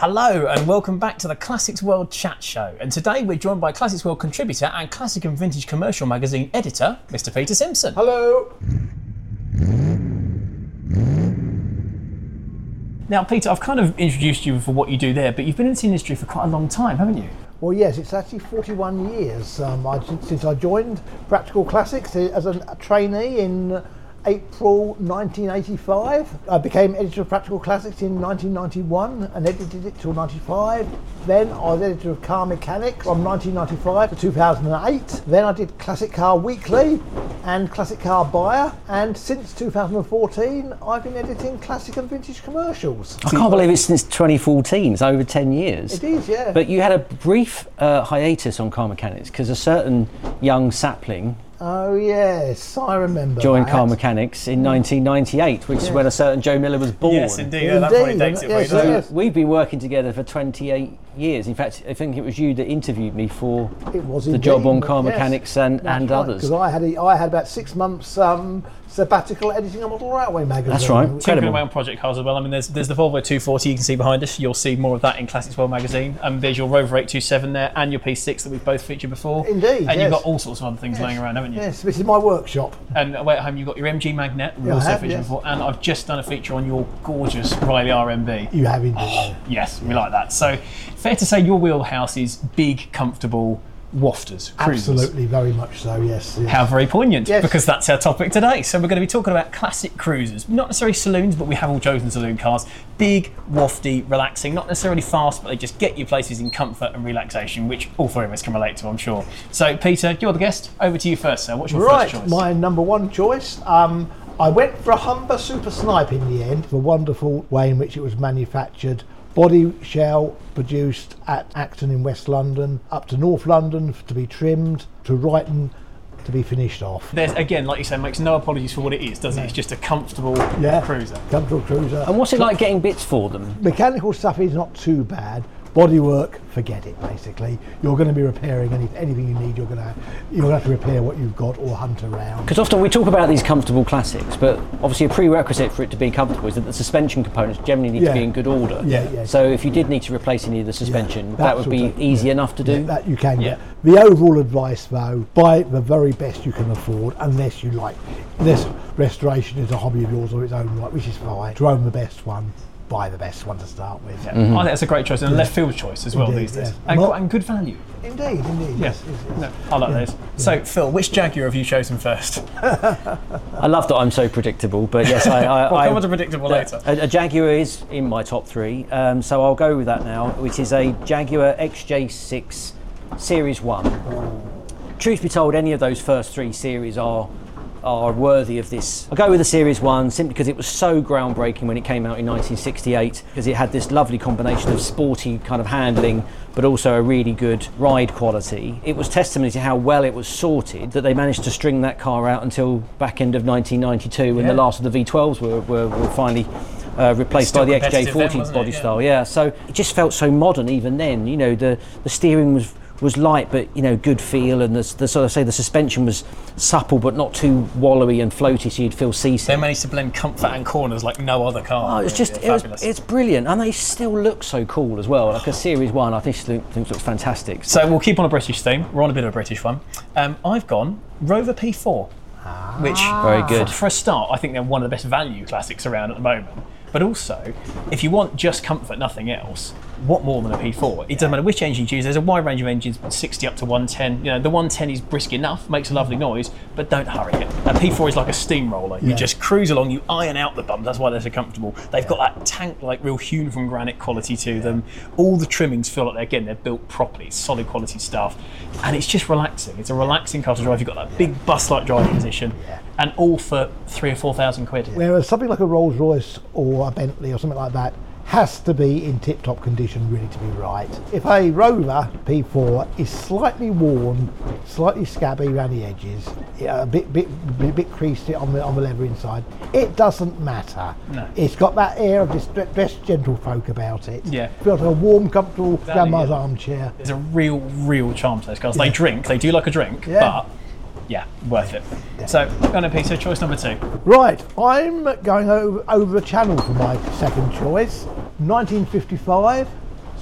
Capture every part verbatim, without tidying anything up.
Hello and welcome back to the Classics World Chat Show. And today we're joined by Classics World contributor and Classic and Vintage Commercial Magazine editor, Mister Peter Simpson. Hello. Now, Peter, I've kind of introduced you for what you do there, but you've been in this industry for quite a long time, haven't you? Well, yes, it's actually forty-one years um, I, since I joined Practical Classics as a trainee in April nineteen eighty-five. I became editor of Practical Classics in nineteen ninety-one and edited it till ninety-five. Then I was editor of Car Mechanics from nineteen ninety-five to two thousand eight. Then I did Classic Car Weekly and Classic Car Buyer, and since two thousand fourteen I've been editing Classic and Vintage Commercials. I can't believe it's since twenty fourteen, it's over ten years. It is, yeah. But you had a brief uh, hiatus on Car Mechanics because a certain young sapling Oh yes, I remember joined that. Car Mechanics in nineteen ninety-eight, which Yes. is when a certain Joe Miller was born. Yes, indeed. Yeah, that probably Indeed, dates it yes, way, doesn't yes. it? We've been working together for twenty-eight years. In fact, I think it was you that interviewed me for It was the indeed, job on Car yes. Mechanics and, and others. Because I had a, I had about six months um, sabbatical editing a model railway magazine. That's right. Talking Incredible. away on project cars as well. I mean, there's there's the Volvo two forty you can see behind us. You'll see more of that in Classics World magazine. Um, there's your Rover eight twenty-seven there, and your P six that we've both featured before. Indeed, And yes. you've got all sorts of other things Yes. laying around, haven't you? Yes, this is my workshop. And away at home, you've got your M G Magnet, we've Yeah, I also have, featured yes. before, and I've just done a feature on your gorgeous Riley R M B. You have indeed. Yes, we like that. So, fair to say your wheelhouse is big, comfortable wafters, cruisers. Absolutely, very much so. Yes. yes. How very poignant, Yes. because that's our topic today. So we're going to be talking about classic cruisers, not necessarily saloons, but we have all chosen saloon cars. Big, wafty, relaxing, not necessarily fast, but they just get you places in comfort and relaxation, which all three of us can relate to, I'm sure. So Peter, you're the guest. Over to you first, sir. What's your Right, first choice? my number one choice. Um, I went for a Humber Super Snipe in the end. The wonderful way in which it was manufactured. Body shell produced at Acton in West London, up to North London to be trimmed, to Brighton to be finished off. There's, again, like you say, makes no apologies for what it is, does it? It's just a comfortable Yeah, cruiser. comfortable cruiser. And what's it like getting bits for them? Mechanical stuff is not too bad. Bodywork, forget it. Basically, you're going to be repairing any, anything you need. You're going to you're going to have to repair what you've got or hunt around. Because often we talk about these comfortable classics, but obviously a prerequisite for it to be comfortable is that the suspension components generally need Yeah. to be in good order. Yeah, yeah. So if you did need to replace any of the suspension, Yeah, that would be sort of- easy yeah. enough to do. Yeah, that you can Yeah. get. The overall advice though, buy the very best you can afford, unless you like, unless restoration is a hobby of yours or its own right, which is fine. To own the best one, buy the best one to start with. Yeah. I think that's a great choice, and a left field choice as well Indeed, these days. yeah. And, Not- and good value. Indeed, indeed. Yeah. Yes, yes, yes. No, I like Yeah. those. So, Phil, which Jaguar have you chosen first? I love that I'm so predictable, but yes, I. I Well, I come on to predictable later. A, a Jaguar is in my top three, um, so I'll go with that now, which is a Jaguar X J six Series one. Truth be told, any of those first three series are are worthy of this. I'll go with the Series one simply because it was so groundbreaking when it came out in nineteen sixty-eight, because it had this lovely combination of sporty kind of handling but also a really good ride quality. It was testimony to how well it was sorted that they managed to string that car out until back end of nineteen ninety-two when Yeah. the last of the V twelves were, were, were finally uh, replaced Still by the X J competitive then, forty wasn't it? body Yeah. style. Yeah, so it just felt so modern even then. You know, the, the steering was was light but, you know, good feel, and the, the sort of say the suspension was supple but not too wallowy and floaty so you'd feel seasick. They managed to blend comfort and corners like no other car. Oh, it's just Yeah, it was, fabulous. it's brilliant, and they still look so cool as well. Like a Series One, I think think, think looks fantastic. So we'll keep on a British theme. We're on a bit of a British one. Um, I've gone Rover P four, which Very good. For, for a start, I think they're one of the best value classics around at the moment. But also, if you want just comfort, nothing else, what more than a P four? It doesn't matter which engine you choose. There's a wide range of engines, sixty up to one ten. You know, the one ten is brisk enough, makes a lovely noise, but don't hurry it. A P four is like a steamroller. You Yeah. just cruise along, you iron out the bumps. That's why they're so comfortable. They've got that tank-like, real hewn from granite quality to them. All the trimmings feel like, they're, again, they're built properly. It's solid quality stuff. And it's just relaxing. It's a relaxing car to drive. You've got that big bus-like driving position. And all for three or four thousand quid. Whereas something like a Rolls Royce or a Bentley or something like that has to be in tip-top condition really to be right. If a Rover P four is slightly worn, slightly scabby around the edges, a bit bit bit, bit creased on the on the leather inside, it doesn't matter. No. It's got that air of distressed gentlefolk about it. Yeah. Feels like a warm, comfortable Exactly, grandma's yeah. armchair. There's a real, real charm to those cars. They Yeah. drink, they do like a drink, Yeah. but yeah, worth it. So, go on, Peter, choice number two. Right, I'm going over, over the channel for my second choice. nineteen fifty-five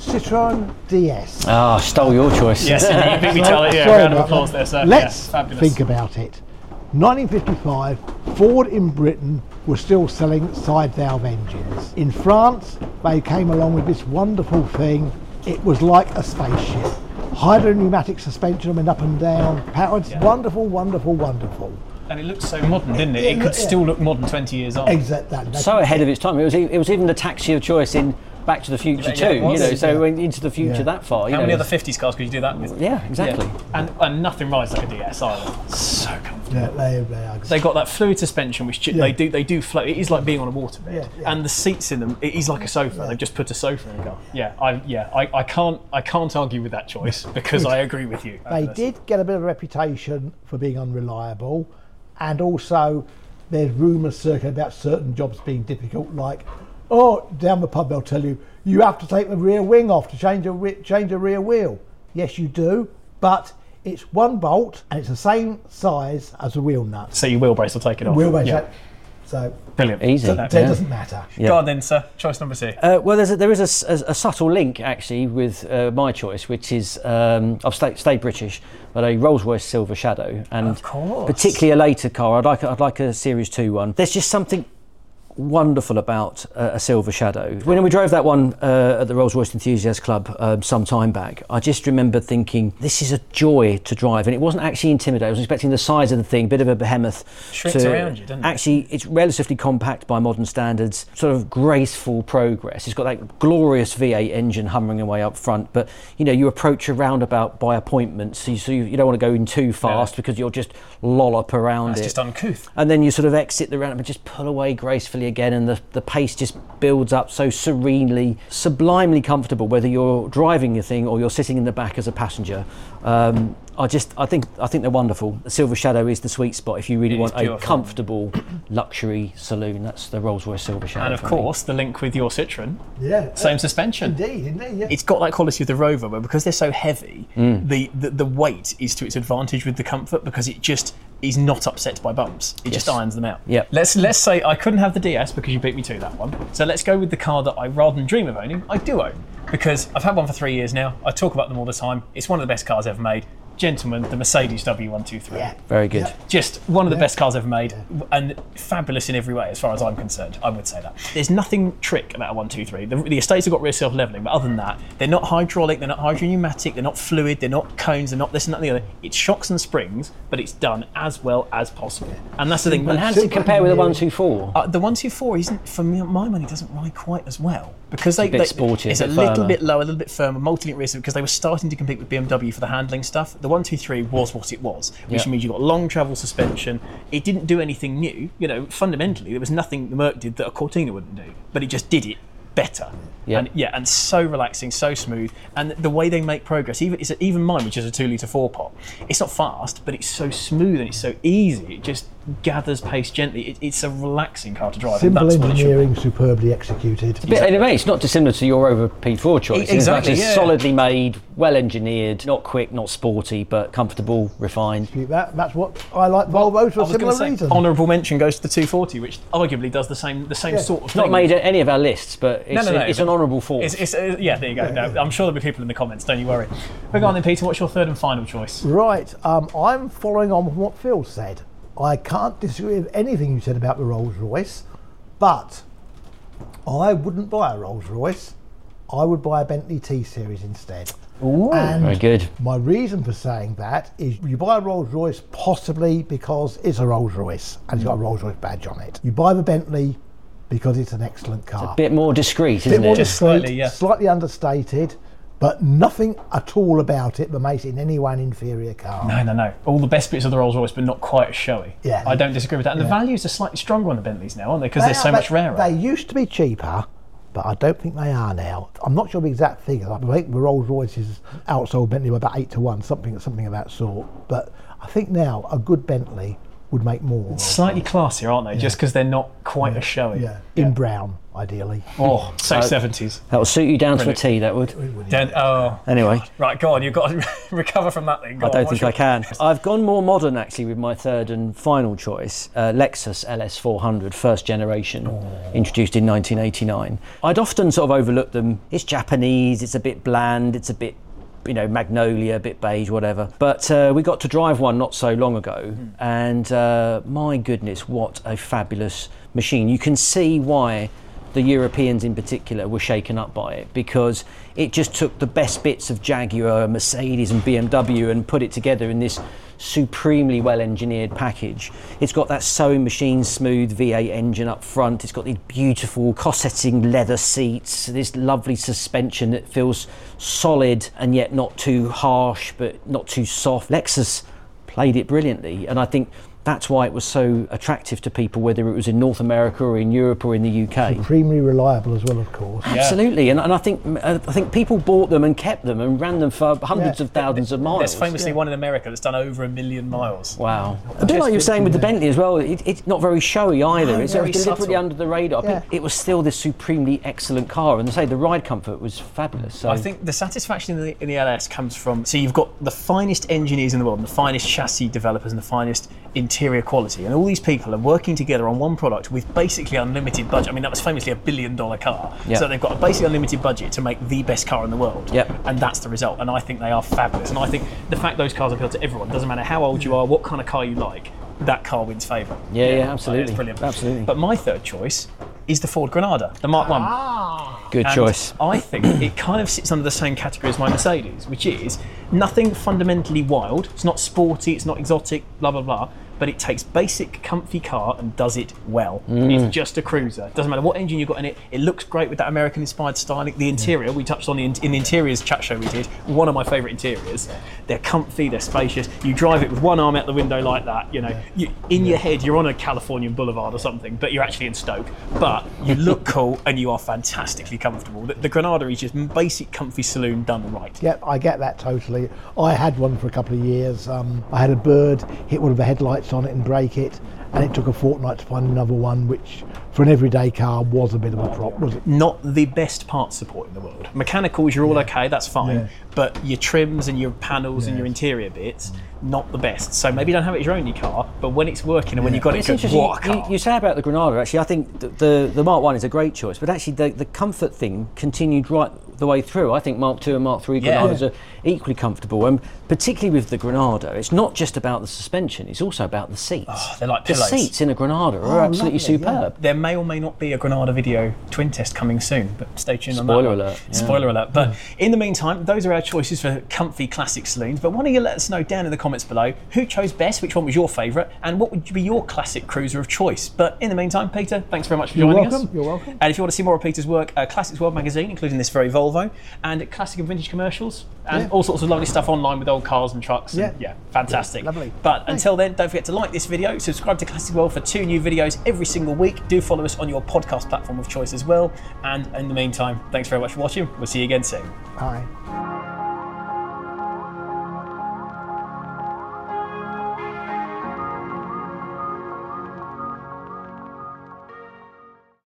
Citroën D S. Ah, stole your choice. Yes, you beat me to it. Yeah, Sorry round of about applause that. there, sir. Let's Yeah, fabulous. think about it. nineteen fifty-five, Ford in Britain was still selling side valve engines. In France, they came along with this wonderful thing. It was like a spaceship. Hydro-pneumatic suspension went up and down. Powered, Yeah. wonderful, wonderful, wonderful. And it looked so modern, didn't it? It Yeah, could yeah. still look modern twenty years on. Exactly. So ahead of its time. It was e- it was even the taxi of choice in Back to the Future Yeah, too. yeah, it You was. know, so Yeah. went into the future Yeah. that far. You How know. many other fifties cars could you do that with? Yeah, exactly. Yeah. And, and nothing rides like a D S either. So comfortable. Yeah, they, they are. They got that fluid suspension, which ju- Yeah. they do. They do float. It is like being on a waterbed, Yeah, yeah. and the seats in them. It is like a sofa. Yeah. They've just put a sofa in the car. Yeah, I yeah, I, I can't I can't argue with that choice because I agree with you. They did get a bit of a reputation for being unreliable, and also there's rumours circulating about certain jobs being difficult, like, oh, down the pub they'll tell you, you have to take the rear wing off to change a, re- change a rear wheel. Yes, you do, but it's one bolt and it's the same size as the wheel nut. So your wheel brace will take it off. Wheelbase, Yeah. that- so Brilliant. Easy. so Yeah. it doesn't matter. Yeah. Go on then, sir. Choice number two. Uh, well, there's a, there is a s- a, a subtle link actually with uh, my choice, which is um, I've stayed, stayed British, but a Rolls-Royce Silver Shadow, and Of course. particularly a later car. I'd like a, I'd like a Series Two one. There's just something wonderful about uh, a Silver Shadow. When we drove that one uh, at the Rolls-Royce Enthusiast Club um, some time back, I just remember thinking, this is a joy to drive, and it wasn't actually intimidating. I was expecting the size of the thing, bit of a behemoth. Shrinks to- around you, doesn't it? Actually, it's relatively compact by modern standards, sort of graceful progress. It's got that glorious V eight engine humming away up front, but you know, you approach a roundabout by appointment, so you, so you, you don't want to go in too fast Yeah. because you'll just lollop around It's it. just uncouth. And then you sort of exit the roundabout and just pull away gracefully again, and the, the pace just builds up so serenely, sublimely comfortable, whether you're driving your thing or you're sitting in the back as a passenger. Um, I just, I think, I think they're wonderful. The Silver Shadow is the sweet spot if you really It want is a pure fun. comfortable luxury saloon. That's the Rolls-Royce Silver Shadow. And of for me. course, the link with your Citroen, Yeah. same suspension. Indeed, indeed, yeah. It's got that quality of the Rover, but because they're so heavy, Mm. the, the the weight is to its advantage with the comfort because it just is not upset by bumps. It just Yes. irons them out. Yep. Let's let's say I couldn't have the D S because you beat me to that one. So let's go with the car that I rather than dream of owning, I do own because I've had one for three years now. I talk about them all the time. It's one of the best cars ever made. Gentlemen, the Mercedes W one twenty-three. Yeah. Very good. Yeah. Just one of the Yeah. best cars ever made, and fabulous in every way, as far as I'm concerned. I would say that. There's nothing trick about a one twenty-three. The, the estates have got rear self-leveling, but other than that, they're not hydraulic, they're not hydropneumatic, they're not fluid, they're not cones, they're not this and that and the other. It's shocks and springs, but it's done as well as possible. And that's the thing. And how does it Simple compare with the engineering. one twenty-four? Uh, the one twenty-four isn't, for me, my money, doesn't ride quite as well because they, bit they sportier, it's a a bit little firmer. bit lower, a little bit firmer, multi-link rear because they were starting to compete with B M W for the handling stuff. The one twenty-three was what it was, which Yeah. means you got long travel suspension. It didn't do anything new, you know. Fundamentally, there was nothing the Merc did that a Cortina wouldn't do, but it just did it better. Yeah. And yeah, and so relaxing, so smooth, and the way they make progress. Even it's even mine, which is a two-liter four-pot. It's not fast, but it's so smooth and it's so easy. It just gathers pace gently. It, it's a relaxing car to drive. and Simple that's what it should be. engineering, superbly executed. But anyway, it's not dissimilar to your Rover P four choice. E- exactly, It's yeah. solidly made, well engineered, not quick, not sporty, but comfortable, refined. That, that's what I like Volvos for I a was similar going to say, reason. honourable mention goes to the two forty, which arguably does the same the same Yeah. sort of It's thing. not made any of our lists, but it's, No, no, no, a- it's but an honourable fourth. It's, it's, uh, yeah, there you go. No, I'm sure there'll be people in the comments. Don't you worry. But go on then, Peter. What's your third and final choice? Right, um, I'm following on from what Phil said. I can't disagree with anything you said about the Rolls Royce, but I wouldn't buy a Rolls Royce. I would buy a Bentley T Series instead. And Very good. my reason for saying that is you buy a Rolls Royce possibly because it's a Rolls Royce and it's got a Rolls Royce badge on it. You buy the Bentley because it's an excellent car. Bit more discreet, Bit isn't more it? Just discreet, slightly, yeah. slightly understated, but nothing at all about it that makes it in any way an inferior car. No, no, no. All the best bits of the Rolls Royce, but not quite as showy. Yeah. I don't disagree with that. And the Yeah. values are slightly stronger on the Bentleys now, aren't they? Because They they're so are- much they- rarer. They used to be cheaper, but I don't think they are now. I'm not sure the exact figures. I think the Rolls Royces outsold Bentley by about eight to one, something something of that sort. But I think now a good Bentley would make more. Slightly classier, aren't they? Just because they're not quite as showy. Yeah, in brown, ideally. Oh, so seventies. That will suit you down Brilliant. to a T, that would. Then, oh. Anyway. Right, go on. You've got to recover from that thing. Go I don't on, think I can. I've gone more modern actually with my third and final choice, uh, Lexus L S four hundred, first generation, oh. introduced in nineteen eighty-nine. I'd often sort of overlook them. It's Japanese, it's a bit bland, it's a bit, you know, magnolia, a bit beige, whatever. But uh, we got to drive one not so long ago, mm. and uh, my goodness, what a fabulous machine. You can see why the Europeans in particular were shaken up by it, because it just took the best bits of Jaguar, Mercedes and B M W and put it together in this supremely well engineered package. It's got that sewing machine smooth V eight engine up front, it's got these beautiful corseting leather seats, this lovely suspension that feels solid and yet not too harsh but not too soft. Lexus played it brilliantly, and I think that's why it was so attractive to people, whether it was in North America or in Europe or in the U K. Supremely reliable as well, of course. Absolutely, yeah. and, and I think I think people bought them and kept them and ran them for hundreds yeah. of thousands of miles. There's famously yeah. one in America that's done over a million miles. Wow. A bit like you were saying with the Bentley as well, it, it's not very showy either. No, it's very deliberately subtle. under the radar. Yeah. It was still this supremely excellent car, and I say the ride comfort was fabulous. So. I think the satisfaction in the, in the L S comes from, so you've got the finest engineers in the world, and the finest chassis developers and the finest interior quality, and all these people are working together on one product with basically unlimited budget. I mean, that was famously a billion dollar car. Yep. So they've got a basically unlimited budget to make the best car in the world. Yep. And that's the result. And I think they are fabulous. And I think the fact those cars appeal to everyone, doesn't matter how old you are, what kind of car you like, that car wins favour. Yeah, yeah, yeah, absolutely. It's brilliant. Absolutely. But my third choice is the Ford Granada, the Mark One. Ah. Good And choice. I think it kind of sits under the same category as my Mercedes, which is nothing fundamentally wild. It's not sporty, it's not exotic, blah, blah, blah. But it takes basic, comfy car and does it well. Mm. It's just a cruiser. It doesn't matter what engine you've got in it. It looks great with that American-inspired styling. The interior, we touched on the in, in the interiors chat show we did, one of my favourite interiors. They're comfy, they're spacious. You drive it with one arm out the window like that. You know, you, in your head, you're on a Californian boulevard or something, but you're actually in Stoke. But you look cool and you are fantastically comfortable. The, the Granada is just basic, comfy saloon done right. Yep, I get that totally. I had one for a couple of years. Um, I had a bird hit one of the headlights on it and break it, and it took a fortnight to find another one, which for an everyday car was a bit of a prop, was it? Not the best part support in the world. Mechanicals, you're all Yeah. okay, that's fine. Yeah. But your trims and your panels and Yeah. your interior bits, not the best. So maybe you don't have it as your only car, but when it's working and when Yeah. you've got It's it good, interesting. what a You, car. you say about the Granada, actually, I think the, the, the Mark One is a great choice, but actually the, the comfort thing continued right the way through. I think Mark Two and Mark Three Yeah. Granadas are equally comfortable, and particularly with the Granada, it's not just about the suspension, it's also about the seats. Oh, they're like the pillows. seats in a Granada are Oh, absolutely lovely, superb. There may or may not be a Granada video twin test coming soon, but stay tuned on that. Spoiler one. alert, yeah. Spoiler alert. But in the meantime, those are our choices for comfy classic saloons. But why don't you let us know down in the comments below who chose best, which one was your favourite, and what would be your classic cruiser of choice. But in the meantime, Peter, thanks very much for You're joining welcome, us. you're welcome. And if you want to see more of Peter's work, uh, Classics World magazine, including this very Volvo, and classic and vintage commercials, and Yeah. all sorts of lovely stuff online with old cars and trucks. And, Yeah. yeah, fantastic. Yeah, lovely. But until then, don't forget to like this video, subscribe to Classic World for two new videos every single week. Do follow us on your podcast platform of choice as well. And in the meantime, thanks very much for watching. We'll see you again soon. Bye.